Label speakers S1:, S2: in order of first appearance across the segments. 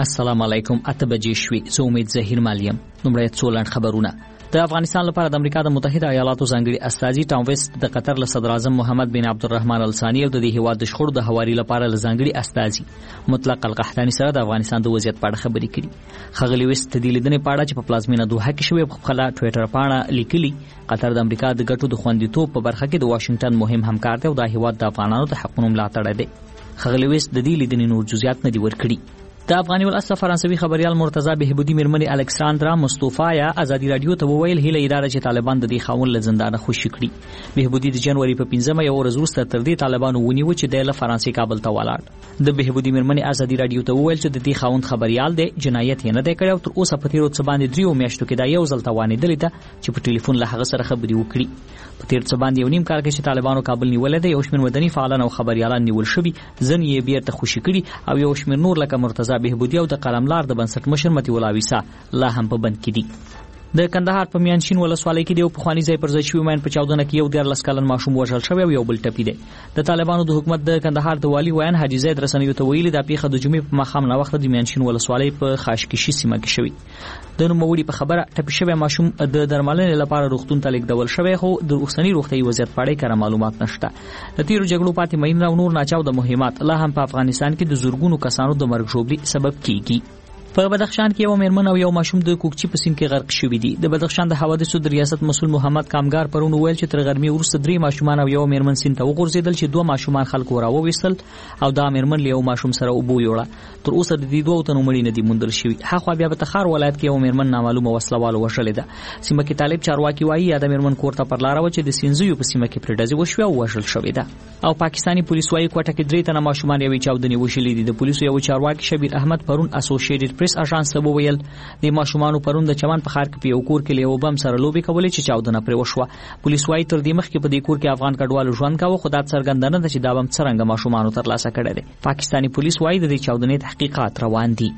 S1: السلام علیکم. 8 بجې شوې. زه امید ظهیر مالیم. نمبر 14 خبرونه. د افغانستان لپاره د امریکا د متحده ایالاتو ځانګړي استازي ټام ویسټ د قطر له صدر اعظم محمد بن عبدالرحمن الثاني او د دې هیواد د شخړو د هواري لپاره ځانګړي استازي مطلق القحطاني سره د افغانستان د وضعیت په اړه خبرې کړي. ښاغلي ویسټ د دې لیدنې په اړه چې په پلازمینه دوحه کې شوې په خپل ټوئیټر باندې لیکلي قطر د امریکا د ګټو د خوندیتوب په برخه کې د واشنگټن مهم همکار دی او د هیواد د افغانانو د حقوقو ملاتړ دی. ښاغلي ویسټ د دې لیدنې نور جزئیات نه دي ورکړي. د افغاني ولس فرانسوي خبريال مرتضی بهبودي میرمنې الکساندرا مصطفی ازادي رادیو ته وویل هله اداره چې طالبان د دې خاون له زندانه خوشی کړي. بهبودي د جنوري په 15 یو ورځ وروسته تر دې طالبانو ونیو چې د فرانسې کابل ته ولاړ. د بهبودي میرمنې ازادي رادیو ته وویل چې د دې خاون خبريال دی جنایت یې نه دی کړی او تر اوسه په تیرو څه باندې 3 میاشتو کې دا یو ځل توانېدل ده چې په ټلیفون له هغه سره خبري وکړي. په تیر څه باندې یو نیم کال کې چې طالبانو کابل نیولې ده یو شمېر مدني فعالان او خبريالان نیول شوي ځن یې بیرته خوشی کړي او یو شمېر نور لکه مرتضی بهبودي او د قلملار د بنسټ مشر متي ولا ویسا لا هم په بند کې دي. د کندهار په میانشین ولسوالۍ کې د پخوانی ځای پر ځای شوی ماین په 14 کې یو 14 کلن ماشوم وژل شوی او یو بل ټپي دی. د طالبانو د حکومت د کندهار د والی ویان حاجی زید رسنیو ته ویلي د پیښه د جمعې په ماښام نه وخت د میانشین ولسوالۍ په خاشکشي سیمه کې شوی. د نوموړي په خبره ټپي شوی ماشوم د درملنې لپاره روغتون ته لیږدول شوی خو د اوسنی روغتي وضعیت په اړه کره معلومات نشته. د تیرو جګړو پاتې ماین او نور ناچاو د مهمات لا هم په افغانستان کې د زورګونو کسانو د مرګ ژوبلې سبب کیږي. په بدخشان کې یو میرمن او یو ماشوم د کوکچی په سیند کې غرق شوی دي. د بدخشان د حوادثو د ریاست مسؤل محمد کامګار پرون ویل چې تر غرمې وروسته 3 ماشومان او یو میرمن سیند ته وغورځیدل چې 2 ماشومان خلکو راوويستل او دا میرمن له یو ماشوم سره وبو یوړه. تر اوسه د دې 2 تنو مړي نه دي موندل شوی. هغه بیا په تخار ولایت کې یو میرمن نامعلومه وسلوال وشلې ده. سیمه کې طالب چارواکي وایي دا میرمن کوړه پر لار و چې د سینځیو په سیمه کې پرډازي وشو او وشل شوې ده. او پاکستانی پولیس وایي کوټه کې 3 تنه ماشومان یوې چاودنې وشلې دي. د پولیسو یو چارواکي شبیر احمد پرون اسوسییټډ پریس اژانس ته ویل د ماشومانو پرون د چمن په خار کې په یو کور کې له وبم سره لوبي کولې چې چاودنه پر وشوه. پولیس وایي تر دې مخکې په دې کور کې افغان کډوالو ژوند کاوه خو دا څرګندنه ده چې دا بم څنګه ماشومانو تر لاسه کړی دی. پاکستانی پولیس وایي د دې چاودنې تحقیقات روان دي.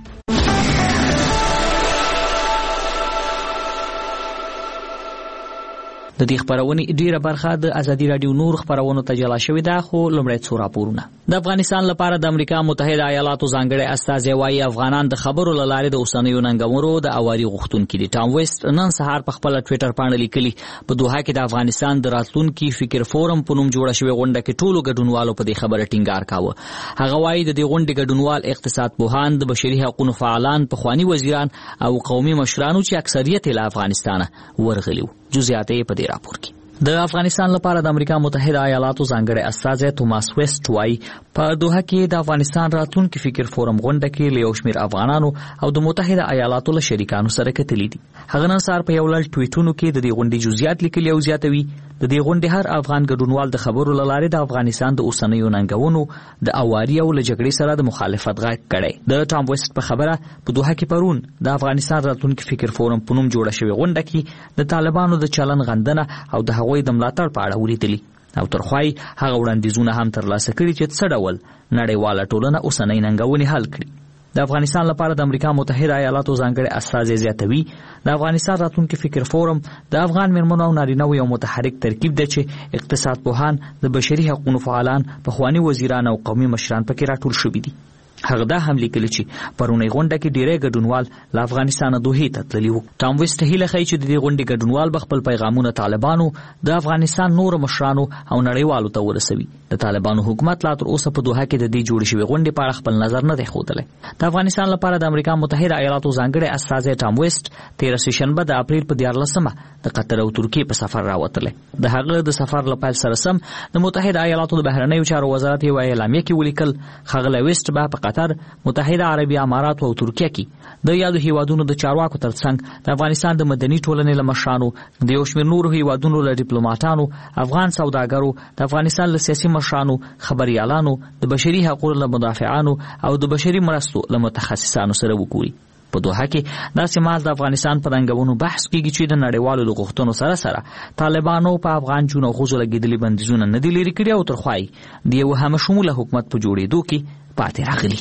S1: د دې خبرونه ډیره برخه د ازادي رادیو نور خبرونو ته جلا شوې ده خو لمړی څو راپورونه. د افغانستان لپاره د امریکا متحده ایالاتو ځانګړي استازي وایي افغانان د خبرو لاره د اوسنیو ننګونو د اواري غوښتونکو دي. ټام ویسټ نن سهار په خپل ټوئیټر باندې لیکلي په دوحه کې د افغانستان د راتلونکي فکر فورم په نوم جوړه شوې غونډه کې ټولو ګډونوالو په دې خبره ټینګار کاوه. هغه وایي د دې غونډې ګډونوال اقتصاد پوهان د بشري حقوقو فعالان پخوانی وزیران او قومي مشرانو چې اکثریت له افغانستانه ورغلي. جزئیات په دې راپور کې. د افغانستان لپاره د امریکا متحده ایالاتو ځانګړي استازی توماس ویسټ وایي په دوحه کې د افغانستان راتلونکي فکر فورم غونډه کې له یو شمېر افغانانو او د متحده ایالاتو له شریکانو سره کتلي دي. هغه نن سهار په یو لړ ټویټونو کې د دې غونډې جزئیات لیکلي او زیاتوي د دې غونډې هر افغان ګډونوال د خبرو لاره د افغانستان د اوسنیو ننګونو د اواري او له جګړې سره د مخالفت غږ کړي. د ټام ویسټ په خبره په دوحه کې پرون د افغانستان راتلونکي فکر فورم په نوم جوړه شوې غونډه کې د طالبانو د چلن غندنه او د هغوی د ملاتړ په اړه ولیدلي او ترخوای هغه وړاندیزونه هم ترلاسه کړي چې څه ډول نړیواله ټولنه اوسنۍ ننګونې حل کړي. د افغانستان لپاره د امریکا متحده ایالاتو ځانګړي استازي زیاتوي د افغانستان راتلونکي فکر فورم د افغان میرمنو او نارینه‌و یو متحرک ترکیب دی چې اقتصاد پوهان د بشري حقوقو فعالان پخوانی وزیران او قومي مشران پکې راټول شوي دي. هغه دا هم لیکلی چې پرونی غونډه کې ډیری ګډونوال له افغانستان دوحې ته تللي وو. ټام ویسټ هیله کوي چې د دې غونډې ګډونوال خپل پیغامونه طالبانو د افغانستان نور مشرانو او نړیوالو ته ورسوي. د طالبانو حکومت لا تر اوسه په دوحه کې د دې جوړې شوې غونډې په اړه خپل نظر نه دی ښودلی. د افغانستان لپاره د امریکا متحده ایالاتو ځانګړي استازی ټام ویسټ 13 شنبه د اپریل په 14مه د قطر او ترکیې په سفر راوتلی. د هغه د سفر لپاره سره سم د متحده ایالاتو د بهرنیو چارو وزارت یو اعلامیه کې ولیکل ښاغلی ویسټ به په قطر، متحده عربي امارات او ترکیه کې د یادو هیوادونو د چارواکو ترڅنګ د افغانستان د مدني ټولنې له مشرانو، د یو شمېر نورو هیوادونو له ډیپلوماټانو، افغان سوداګرو، د افغانستان له سیاسي مشرانو، خبريالانو، د بشري حقوقو له مدافعانو او د بشري مرستو له متخصصانو سره وګوري. په دوحه کې داسې ماز د افغانستان په رنګونو بحث کېږي چې د نړیوالو د غوښتنو سره سره طالبانو په افغان جون او غوزو لګېدلي بندیزونه نه دي لرې کړي او ترخوای د یو همشموله حکومت په جوړېدو کې پاتې راغلي.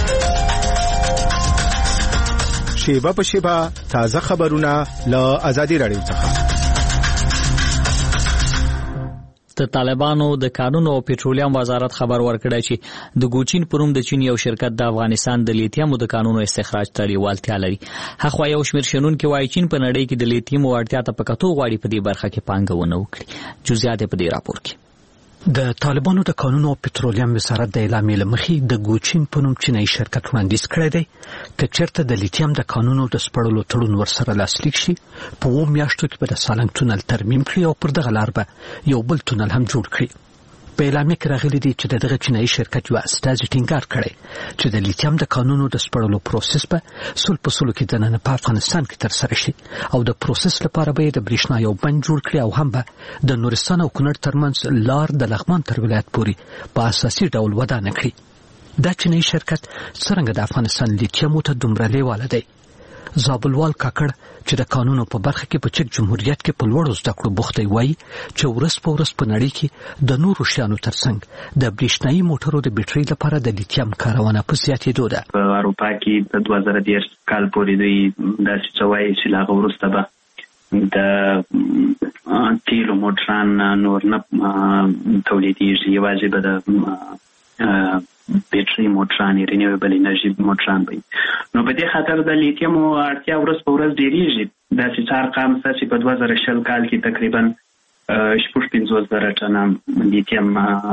S2: شیبه په شیبه تازه خبرونه له ازادي رادیو څخه.
S1: د طالبانو د قانون او پېټرولیم وزارت خبر ورکړی چې د ګوچین پروم د چین یو شرکت د افغانستان د لیتیم د قانونو استخراج ته لیوالتیا لري. هغه یو شمېر شنونکي وایي چین په نړۍ کې د لیتیم اړتیا ته په کتو غواړي په دې برخه کې پانګونه وکړي. جزئیات په دې راپور کې.
S3: د طالبانو د قانون او پېټرولیم وزارت د اعلامیې له مخې د ګوچین په نوم چینایي شرکت وړاندیز کړی دی که چېرته د لیتیم د قانونو د سپړلو تړون ورسره لاسلیک شي په 2 میاشتو کې به د سالنګ تونل ترمیم کړي او پر دغه لار به یو بل تونل هم جوړ کړي. په اعلامیه کې راغلي دي چې دغه چینایي شرکت یو استازي ټینګار کړی چې د لیتیم د قانونو د سپړلو پروسس به سل په سلو کې دننه په افغانستان کې ترسره شي او د پروسس لپاره به د برېښنا یو بند جوړ کړي او هم به د نورستان او کونړ ترمنځ لار د لغمان تر ولایت پورې په اساسي ډول ودانه کړي. دا چینایي شرکت څرنګه د افغانستان لیتیمو ته دومره لیواله دی؟ زابلوال کاکړ چې د قانونو په برخه کې په چک جمهوریت کې په لوړو زده کړو بوخت وي چې ورځ په ورځ په نړۍ کې د نورو شیانو ترڅنګ د برېښنايي موټرو د بیټرۍ لپاره د لیتیم کارونه په زیاتېدو ده.
S4: په اروپا کې د 2010 کال پورې دوی داسې څه وایي چې لا وروسته به د تیلو موټران نور نه تولیدېږي، یوازې به د بیټرۍ موټران رینیویبل انرژي موټران وي. نو په دې خاطر د لیتیم اړتیا ورځ په ورځ ډېریږي. داسې څه ارقام شته چې په 2020 کال کې تقریبا 55,000 ټنه لیتیم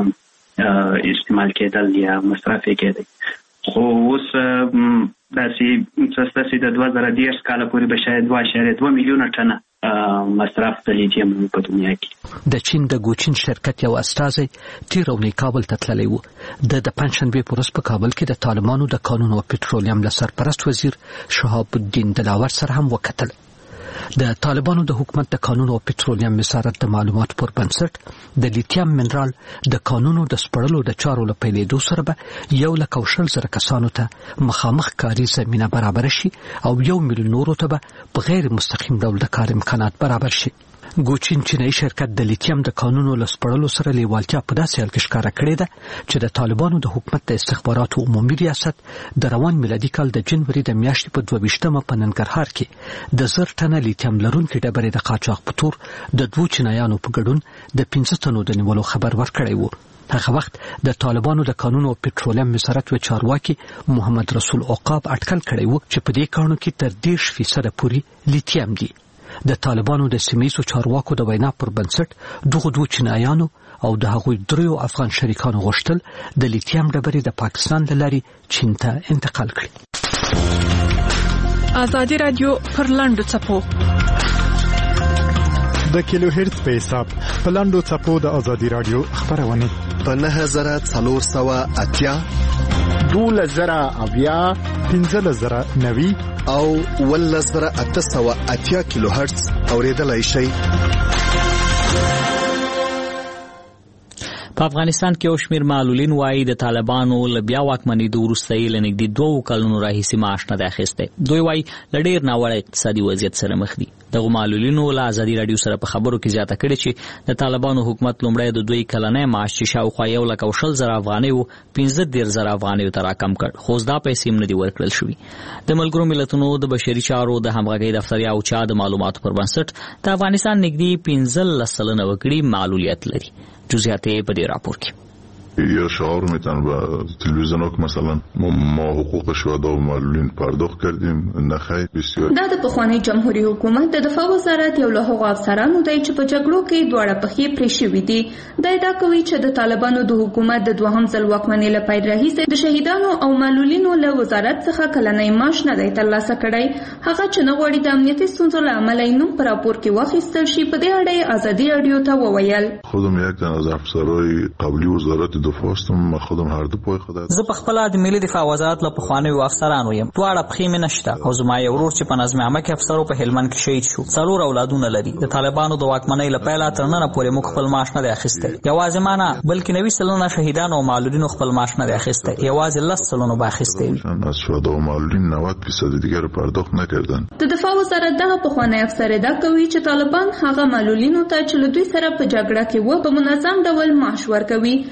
S4: استعمال کېدل یا مصرف کېدل. خو اوس داسې څه شته چې د 2010 کال پورې به شاید 2.2 میلیونه ټنه مصرف د لیتیم په دنیا کې.
S3: د چین د ګوچین شرکت یو استازی تیر اونۍ کابل ته تللی و. د پنجشنبې په ورځ په کابل کې د طالبانو د قانون او پېټرولیم له سرپرست وزیر شهاب الدین دلاور سره هم وکتل. د طالبانو د حکومت د قانون او پېټرولیم وزارت د معلوماتو پر بنسټ د لیتیم منرال د قانونو د سپړلو د چارو له پیلېدو سره به 1,00,000 کسانو ته مخامخ کاري زمینه برابر شي او 1 میلیون نورو ته به په غیر مستقیم ډول د کار امکانات برابر شي. ګوچین چینایي شرکت د لیتیم د قانونو له سپړلو سره لیوالتیا په داسې حال کې ښکاره کړې ده چې د طالبانو د حکومت د استخباراتو عمومي ریاست د روان میلادي کال د جنوري د میاشتې په 22مه په ننګرهار کې د 1000 ټنه لیتیم لرونکي ډبرې د قاچاق په تور د 2 چینایانو په ګډون د 15 تنو د نیولو خبر ورکړی و. هغه وخت د طالبانو د قانون او پېټرولیم وزارت و چارواکي محمد رسول عقاب اټکل کړی و چې په دې کارونو کې تر 10% پورې لیتیم دي. د طالبانو د سیمه‌ییزو چارواکو د وینا پر بنسټ دغه 2 چینایانو او د هغوی 3 افغان شریکانو غوښتل د لیتیم ډبرې د پاکستان له لارې چین ته انتقال کړي.
S5: ازادي رادیو پر لاندو چپو
S2: د کیلو هرتز په حساب په لاندو چپو د ازادي رادیو خبرونه
S6: په 9480
S2: 12,000 15,090
S6: او 1880 کیلو هرتز اوریدلای شي.
S1: په افغانستان کې یو شمېر معلولین وایي د طالبانو له بیا واکمنېدو وروسته یې له نږدې 2 کلونو راهیسې معاش نه دی اخیستی. دوی وایي له ډېر ناوړه اقتصادي وضعیت سره مخ دي. دغو معلولینو له ازادي راډیو سره په خبرو کې زیاته کړې چې د طالبانو حکومت لومړی د 2 کلنی معاش چې شاوخوا 1,20,000 افغانۍ و 15,000 افغانیو ته راکم کړ، خو دا پیسې هم نه دي ورکړل شوي. د ملګرو ملتونو د بشري چارو د همغږۍ دفتر یا اوچا د معلوماتو پر بنسټ د افغانستان نږدې 15% وګړي معلولیت لري. جزئیات په دې راپور کې.
S7: یا شعار میتن و تلویزیون ها که مثلا ما حقوق شهدا و معلولین پرداخت کردیم نه خیر بسیار.
S8: دا د پخوانی جمهوریت حکومت د دفاع وزارت یو له هغو افسرانو دی چې په جګړو کې دواړه پښې پرې شوي دي. دا ادعا کوي چې د طالبانو د حکومت د دوهم ځل واکمنۍ له پیل راهیسې د شهیدانو او معلولینو له وزارت څخه کلنی معاش نه دی ترلاسه کړی. هغه چې نه غواړي د امنیتي ستونزو له امله یې نوم په راپور کې واخیستل شي. په دې اړه یې ازادي راډیو ته وویل
S7: خودم یک تن از افسرهای قبلی وزارت دفاع هستم. ما خودم هر دو پای خودم
S1: زه په خپل د ملي دفاع وزارت له پخوانیو افسرانو یم. دواړه پښې مې نشته او زما یو ورور چې په نظم عامه کې افسر په هلمند کې شهید شو. 4 اولادونه لري. د طالبانو د واکمنۍ له پیله تر نن پورې موږ خپل معاش نه دی اخیستی. یوازې ما نه بلکې 90% شهیدانو او معلولینو خپل معاش نه دی اخیستی. یوازې 10% به اخیستی.
S7: از شهدا و معلولین 90% دیگر پرداخت نکردن.
S8: د دفاع وزارت دغه پخوانی افسر ادعا کوي چې طالبان هغه معلولینو ته چې له دوی سره په جګړه کې و په منظم ډول معاش ورکوي. شیر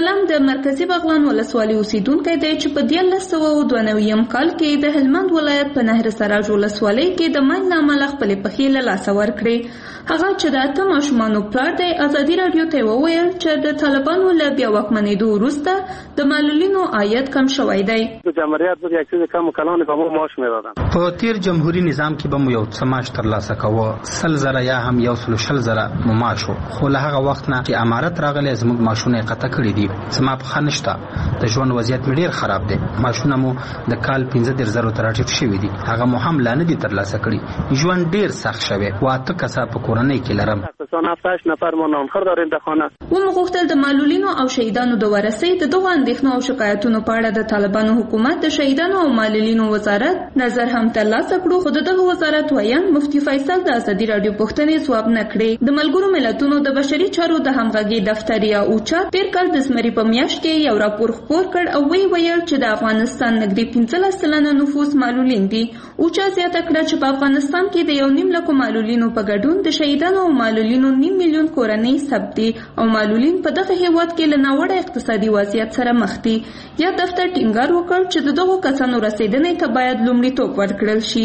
S8: عالم د مرکزی بغلان ولسوالۍ اوسیدونکی دی چې په 1992 کال کې د هلمند ولایت په نهر سراج ولسوالۍ کې د ماین نامه خپلې پښې له لاسه ورکړې. هغه چې د 8 ماشومانو پلار دی ازادي راډیو ته وویل چې د طالبانو له بیا واکمنېدو وروسته د معلولینو عاید کم شوی دی.
S9: د جمهوریت په اکثر کم کلان په معاش میدادن. په تیر جمهوریت نظام کې به مو یو سماج ترلاسه کوو 100,000 یا هم 140,000 معاشو. خو له هغه وخت نه چې امارت راغلی زموږ معاشونه قطع کړي دي. سما په خنشتا د ژوند وضعیت ډیر خراب دی. معاشونه مو د کال 15,000 تر ټیټ شوی دي. هغه مو هم لانه دي ترلاسه کړي. ژوند ډیر سخت شوی. واته کسا په کورنۍ کې لرم.
S4: 7 نفر ما نامخور داریم در خانه.
S8: ومغوښتل د معلولینو او شهیدانو د ورثې د دغو اندېښنو او شکایتونو په اړه د طالبانو حکومت د شهیدانو او معلولینو وزارت نظر هم ترلاسه کړو، خو دغه وزارت ویان مفتي فیصل د ازادي راډیو پوښتنې ځواب نه کړې. د ملګرو ملتونو د بشري چارو د همغږي دفتر یا اوچا تیر کال د زمري په میاشت کې یو راپور خپور کړ او ویل چې د افغانستان نږدې 15% نفوس معلولین دي. اوچا زیاته کړه چې په افغانستان کې د 1.5 لک معلولینو په ګډون د شهیدانو او معلولینو 9 میلیون کورنۍ ثبت دي او معلولین په دغه هیواد کې له ناوړه اقتصادي وضعیت سره مخ دي. یا دفتر ټینګار وکړ چې دغه کسانو رسیدنې ته باید لومړیتوب ورکړل شي.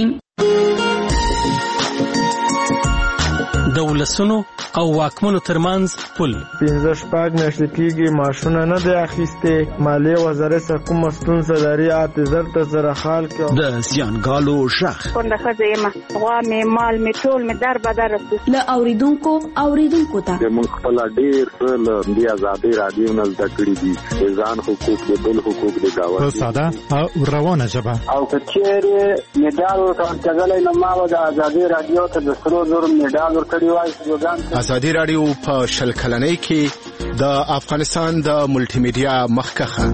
S10: د ولسونو او واکمنو ترمنځ پل
S11: 15 میاشتې کېږي معاشونه نه دی اخیستې. مالیې وزارت سره کومه ستونزه لري اعتذار ته سره حال کې
S12: د زیانګالو شخ
S13: کنده ښځه یم غوا مې مال مې ټول مې در بدر رسو
S14: له اوریدونکو ته
S15: موږ خپل ډېر څه له دې ازادي راډیو نه زده کړي دي. ځان حقوق د بل حقوق د داوا
S2: په ساده او روانه ژبه
S16: او کچېره میډال ورکړل نو ما د ازادي راډیو ته د 100,000 میډال ورکړی وای.
S6: ازادي راډیو په 10 کلنۍ کې د افغانستان د ملټي میډیا مخکخه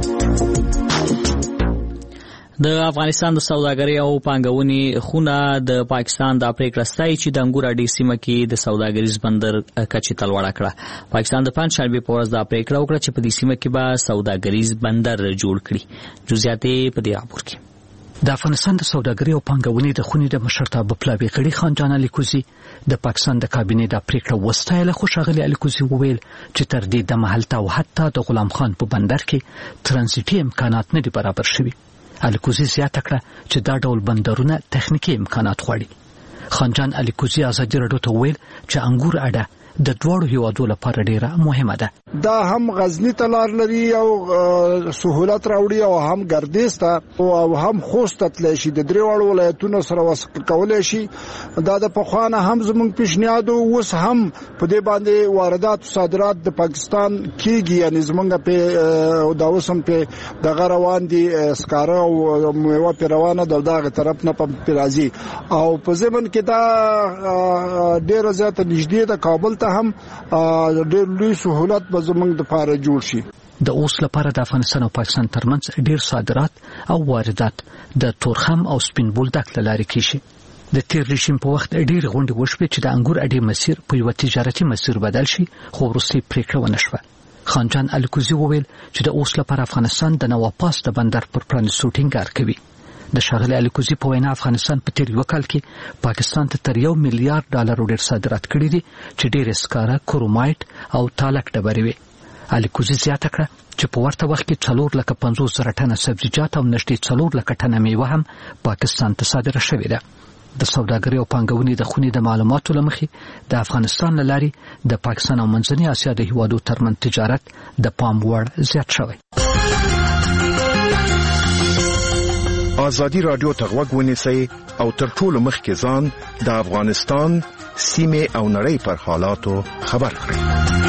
S1: د افغانستان د سوداګرۍ او پانګونې خونه د پاکستان د پریکړه ستایي چې د انګور اډې سیمه کې د سوداګریز بندر کچې ته لوړه کړه. پاکستان د پنځشنبې په ورځ دا پریکړه وکړه چې په دې سیمه کې به سوداګریز بندر جوړ کړي. جزئیات په دې راپور کې.
S3: د افغانستان د سوداګرۍ او پانګونې د خونې د مشرتابه پلاوي غړي خان جان علي کوزي د پاکستان د کابینې د پریکړه وستایله، خو ښاغلي علي کوزي وویل چې تر دې د محلته او حتی د غلام خان په بندر کې ترانزیټي امکانات نه دي برابر شوي. علي کوزي زیاته کړه چې دا ډول بندرونه تخنیکي امکانات غواړي. خان جان علي کوزي ازادي راډیو ته وویل چې انګور اډه د دوړو هیوادو لپاره ډیره مهمه ده.
S11: دا هم غزنی ته لار لري او سہولت راوړي او هم ګردیز ته او هم خوست ته تللی شي. د درې ولایتونو سره وصل کولای شي. دا د پخوانه هم زموږ پیشنهاد اوس هم په دې باندې واردات او صادرات د پاکستان کېږي. یعنی زموږ په دا اوس هم په دغه روان دي سکاره او میوه په روانه د دغه طرف نه په راځي او په ځمن کې دا ډیره زیاته نږدې د کابل ته هم ډېر لوی سہولت به زموږ دپاره جوړ شي.
S3: د اوس لپاره د افغانستان او پاکستان ترمنځ ډېر صادرات او واردات د تورخم او سپین بولدک له لارې کېږي. د تیر رژیم په وخت ډېرې غونډې وشوې چې د انګور اډې مسیر په یوه تجارتي مسیر بدل شي، خو وروستۍ پریکړه ونه شوه. خان جان علي کوزي وویل چې د اوس لپاره افغانستان د نواپاس د بندر پر پرانیستو ټینګار کوي. د ښاغلي علي کوزي په وینا افغانستان په تیر یو کال کې پاکستان ته تر $1 میلیارډ ډیر صادرات کړي دي چې ډېر سکاره، کرومایټ او تالک ډبرې وي. علي کوزي زیاته کړه چې په ورته وخت کې 450,000 ټنه سبزیجات او نږدې 4 لک ټنه میوه هم پاکستان ته صادره شوې ده. د سوداګرۍ او پانګونې د خونې د معلوماتو له مخې د افغانستان له لارې د پاکستان او منځنۍ اسیا د هیوادو ترمنځ تجارت د پام وړ زیات شوی.
S6: ازادي راډیو ته غوږ ونیسئ او تر ټولو مخکې ځان د افغانستان سیمې او نړۍ پر حالاتو خبر کړئ.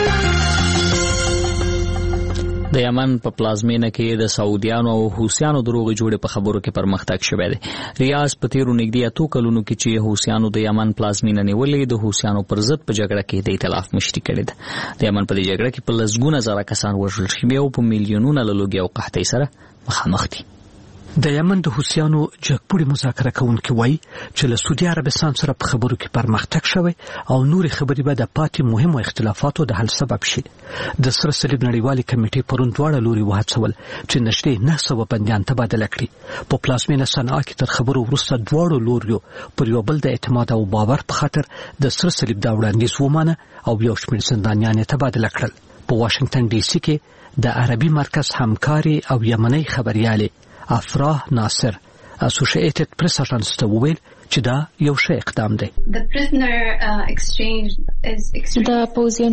S1: د یمن په پلازمینه کې د سعودیانو او حوثیانو دروغ جوړې په خبرو کې پرمختګ شوی دی. ریاض په تیرو نږدې 8 کلونو کې چې حوثیانو د یمن پلازمینه نیولې، د حوثیانو پر ضد په جګړه کې د ائتلاف مشري کړې ده. د یمن په دې جګړه کې په لسګونه زره کسان وژل شوي او په میلیونونه له لوږې او قحطۍ سره مخامخ دي.
S3: د یمن د حوثیانو جګپوړي مذاکره کوونکي وایي چې له سعودي عربستان سره په خبرو کې پرمختګ شوی او نورې خبرې به د پاتې مهمو اختلافاتو د حل سبب شي. د سره صلیب نړیوالې کمیټې پرون دواړه لوري وهڅول چې نږدې 900 بندیان تبادله کړي. په پلازمینه صنعا کې تر خبرو وروسته دواړو لوریو پر یو بل د اعتماد او باور په خاطر د سره صلیب دا وړاندیز ومانه او یو شمېر زندانیان یې تبادله کړل. په واشنگټن ډي سي کې د عربي مرکز همکاري او یمنی خبريالې افراح ناصر اسوسییټډ پریس اژانس ته وویل چې دا یو ښه اقدام دی.
S12: د پوزیشن